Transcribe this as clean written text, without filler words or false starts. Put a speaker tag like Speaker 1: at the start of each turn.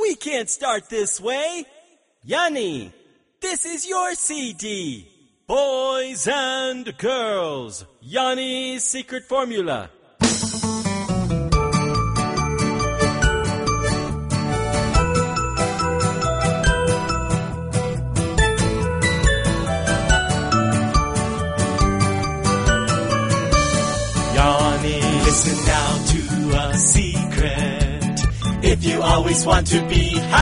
Speaker 1: We can't start this way. Yanni, this is your CD. Boys and girls, Yanni's secret formula. Yanni, listen now to a secret. If you always want to be